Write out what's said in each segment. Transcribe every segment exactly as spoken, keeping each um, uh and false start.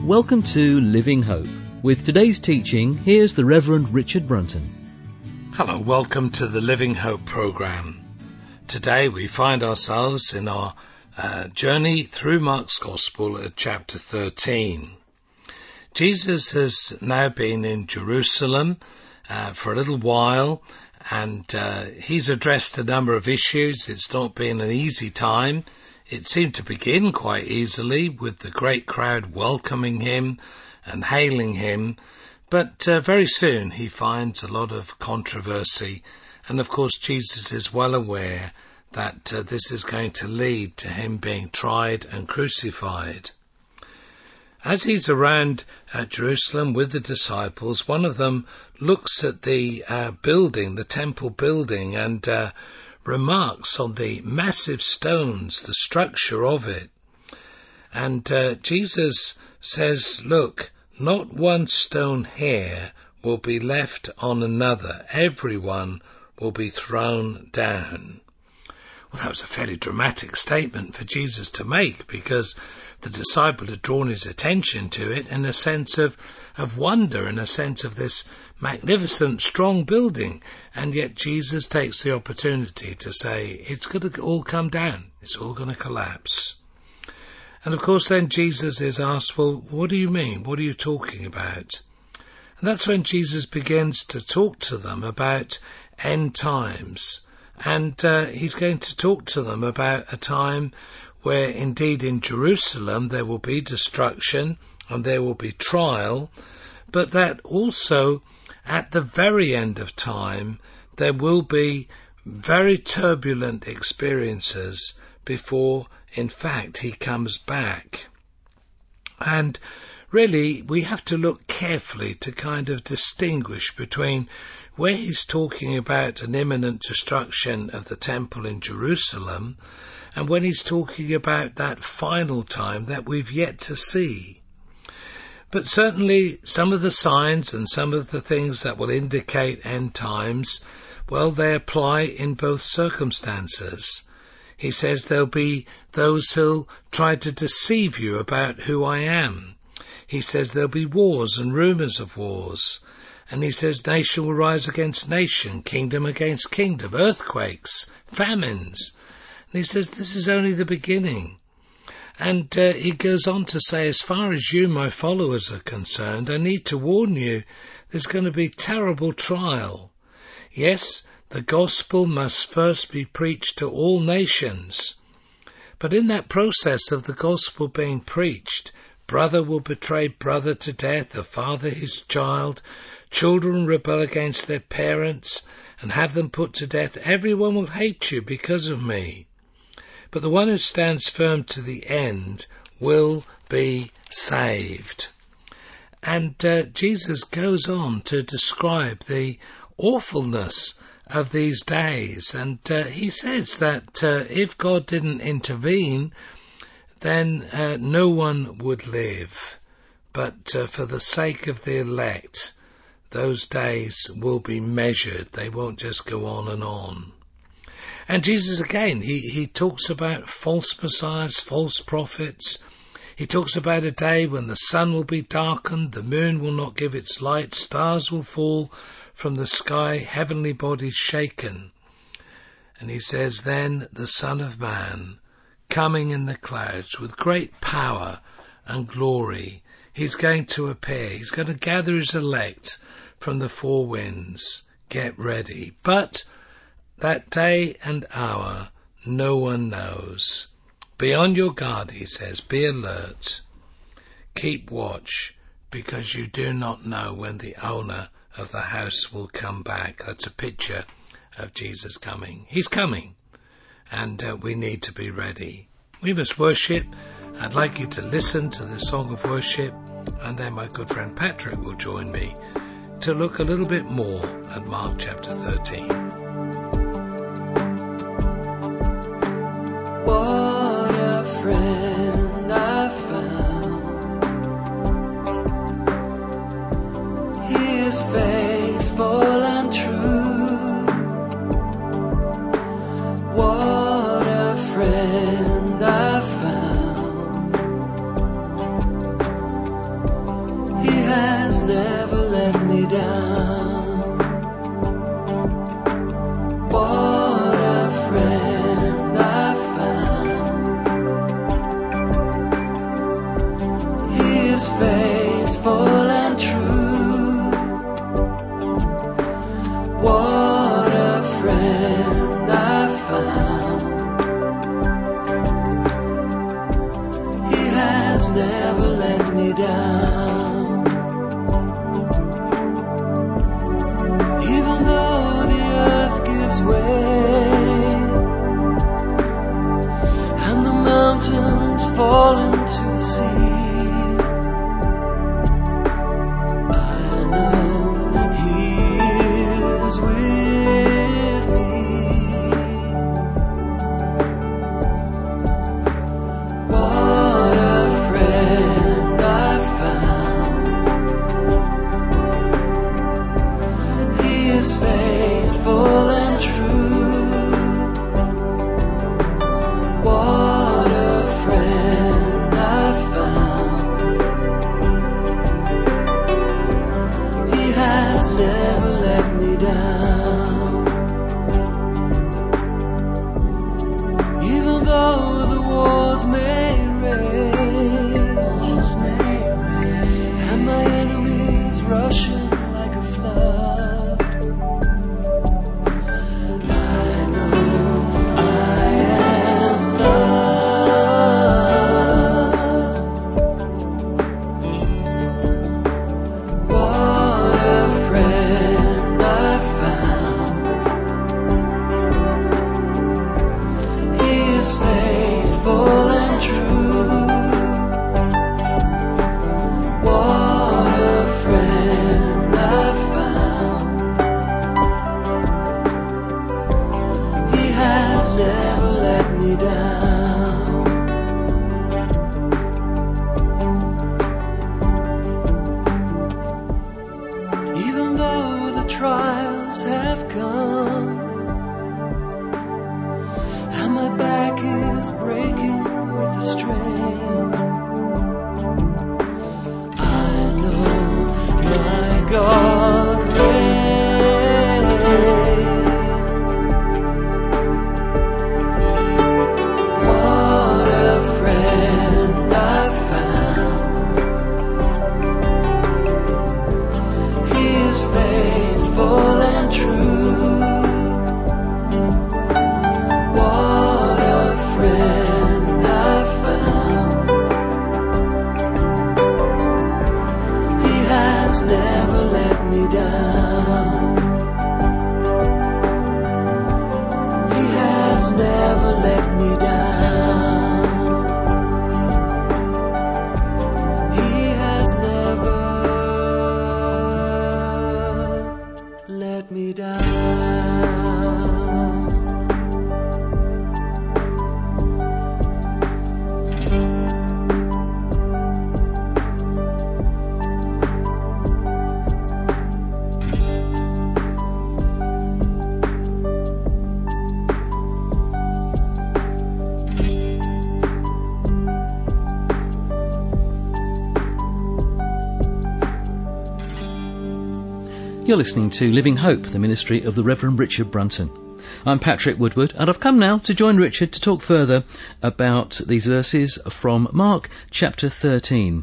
Welcome to Living Hope. With today's teaching, here's the Reverend Richard Brunton. Hello, welcome to the Living Hope program. Today we find ourselves in our uh, journey through Mark's Gospel at chapter thirteen. Jesus has now been in Jerusalem uh, for a little while, and uh, he's addressed a number of issues. It's not been an easy time. It seemed to begin quite easily with the great crowd welcoming him and hailing him, but uh, very soon he finds a lot of controversy, and of course Jesus is well aware that uh, this is going to lead to him being tried and crucified. As he's around uh, Jerusalem with the disciples, one of them looks at the uh, building, the temple building, and uh, remarks on the massive stones, the structure of it. And uh, Jesus says, look, not one stone here will be left on another. Everyone will be thrown down. Well, that was a fairly dramatic statement for Jesus to make, because the disciple had drawn his attention to it in a sense of, of wonder, in a sense of this magnificent, strong building. And yet Jesus takes the opportunity to say, it's going to all come down. It's all going to collapse. And of course then Jesus is asked, well, what do you mean? What are you talking about? And that's when Jesus begins to talk to them about end times. And uh, he's going to talk to them about a time where indeed in Jerusalem there will be destruction and there will be trial, but that also at the very end of time there will be very turbulent experiences before in fact he comes back. And really we have to look carefully to kind of distinguish between where he's talking about an imminent destruction of the temple in Jerusalem and when he's talking about that final time that we've yet to see. But certainly some of the signs and some of the things that will indicate end times, well, they apply in both circumstances. He says there'll be those who'll try to deceive you about who I am. He says there'll be wars and rumours of wars. And he says nation will rise against nation, kingdom against kingdom, earthquakes, famines. And he says this is only the beginning. And uh, he goes on to say, as far as you, my followers, are concerned, I need to warn you, there's going to be terrible trial. Yes, the gospel must first be preached to all nations. But in that process of the gospel being preached, brother will betray brother to death, a father his child, children rebel against their parents and have them put to death. Everyone will hate you because of me. But the one who stands firm to the end will be saved. And uh, Jesus goes on to describe the awfulness of these days. And uh, he says that uh, if God didn't intervene, then uh, no one would live. But uh, for the sake of the elect, those days will be measured. They won't just go on and on. And Jesus, again, he, he talks about false messiahs, false prophets. He talks about a day when the sun will be darkened, the moon will not give its light, stars will fall from the sky, heavenly bodies shaken. And he says, then the Son of Man, coming in the clouds with great power and glory, he's going to appear. He's going to gather his elect from the four winds. Get ready. But that day and hour no one knows. Be on your guard, he says. Be alert. Keep watch, because you do not know when the owner of the house will come back. That's a picture of Jesus coming. He's coming, and uh, we need to be ready. We must worship. I'd like you to listen to the song of worship, and then my good friend Patrick will join me to look a little bit more at Mark chapter thirteen. What a friend I found. He is faithful and true. What a friend I found. found. He has never let me down. Even though the earth gives way and the mountains fall into the sea, You're listening to Living Hope, the ministry of the Reverend Richard Brunton. I'm Patrick Woodward, and I've come now to join Richard to talk further about these verses from Mark chapter thirteen.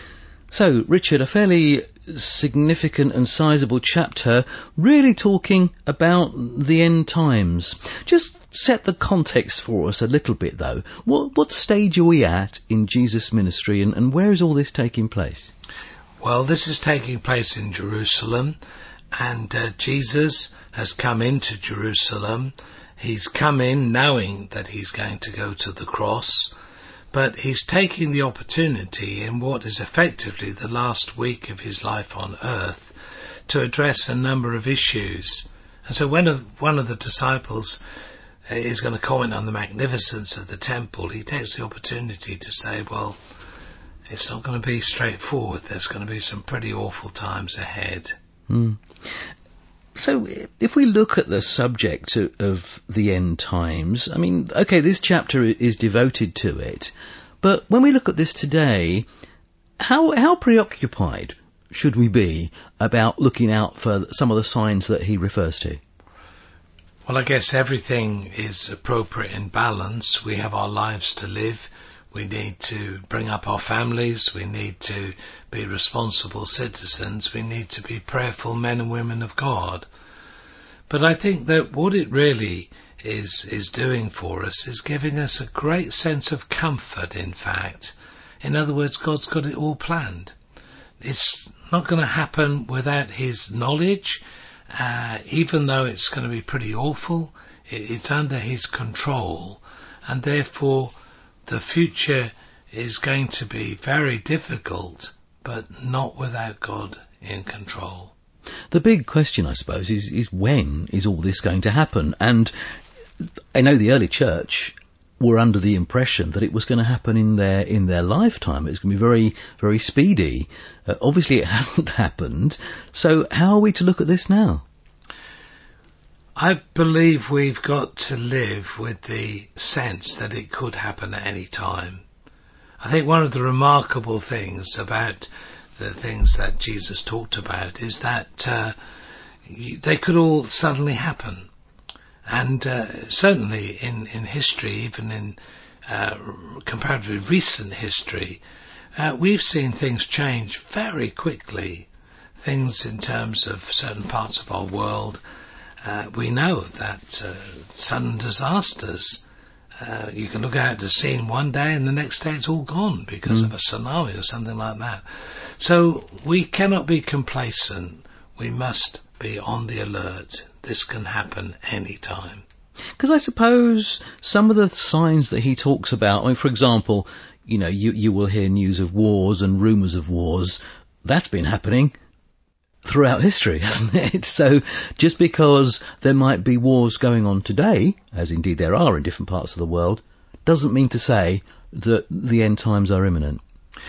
So, Richard, a fairly significant and sizable chapter, really talking about the end times. Just set the context for us a little bit, though. What, what stage are we at in Jesus' ministry, and, and where is all this taking place? Well, this is taking place in Jerusalem, and uh, Jesus has come into Jerusalem. He's come in knowing that he's going to go to the cross, but he's taking the opportunity in what is effectively the last week of his life on earth to address a number of issues. And so when one of the disciples is going to comment on the magnificence of the temple, he takes the opportunity to say, well, it's not going to be straightforward. There's going to be some pretty awful times ahead. Mm. So if we look at the subject of, of the end times, I mean, okay, this chapter is devoted to it, but when we look at this today, how how preoccupied should we be about looking out for some of the signs that he refers to? Well, I guess everything is appropriate in balance. We have our lives to live. We need to bring up our families. We need to be responsible citizens. We need to be prayerful men and women of God. But I think that what it really is is doing for us is giving us a great sense of comfort, in fact. In other words, God's got it all planned. It's not going to happen without his knowledge, uh, even though it's going to be pretty awful. It, it's under his control, and therefore the future is going to be very difficult, but not without God in control. The big question, I suppose, is, is when is all this going to happen? And I know the early church were under the impression that it was going to happen in their in their lifetime. It's going to be very, very speedy. Uh, obviously, it hasn't happened. So how are we to look at this now? I believe we've got to live with the sense that it could happen at any time. I think one of the remarkable things about the things that Jesus talked about is that uh, they could all suddenly happen. And uh, certainly in, in history, even in uh, comparatively recent history, uh, we've seen things change very quickly. Things in terms of certain parts of our world. Uh, we know that uh, sudden disasters, uh, you can look out to sea in one day and the next day it's all gone because mm. of a tsunami or something like that. So we cannot be complacent. We must be on the alert. This can happen any time. Because I suppose some of the signs that he talks about, I mean, for example, you know, you, you will hear news of wars and rumours of wars. That's been happening throughout history, hasn't it? So just because there might be wars going on today, as indeed there are in different parts of the world, doesn't mean to say that the end times are imminent.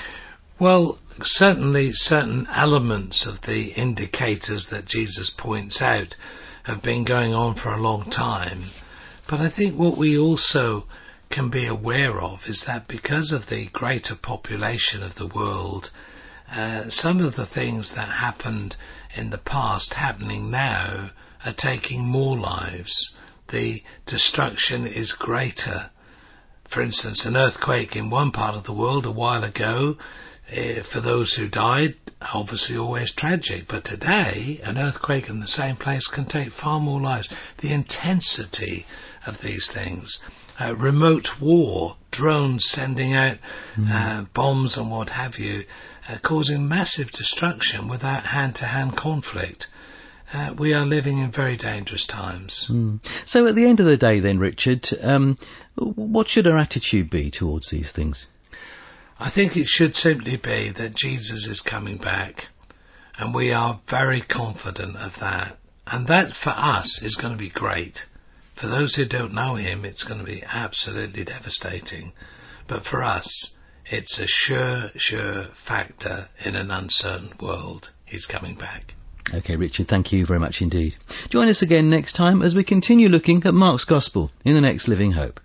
Well, certainly certain elements of the indicators that Jesus points out have been going on for a long time. But I think what we also can be aware of is that because of the greater population of the world, uh, some of the things that happened in the past happening now are taking more lives. The destruction is greater. For instance, an earthquake in one part of the world a while ago, Uh, for those who died, obviously always tragic. But today, an earthquake in the same place can take far more lives. The intensity of these things, uh, remote war, drones sending out mm. uh, bombs and what have you, uh, causing massive destruction without hand-to-hand conflict. Uh, we are living in very dangerous times. Mm. So at the end of the day then, Richard, um, what should our attitude be towards these things? I think it should simply be that Jesus is coming back, and we are very confident of that. And that for us is going to be great. For those who don't know him, it's going to be absolutely devastating. But for us, it's a sure, sure factor in an uncertain world. He's coming back. Okay, Richard, thank you very much indeed. Join us again next time as we continue looking at Mark's Gospel in the next Living Hope.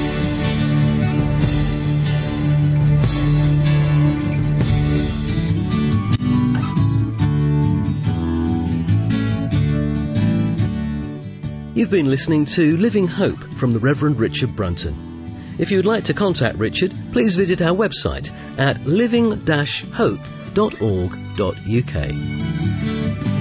You've been listening to Living Hope from the Reverend Richard Brunton. If you'd like to contact Richard, please visit our website at living dash hope dot org dot uk.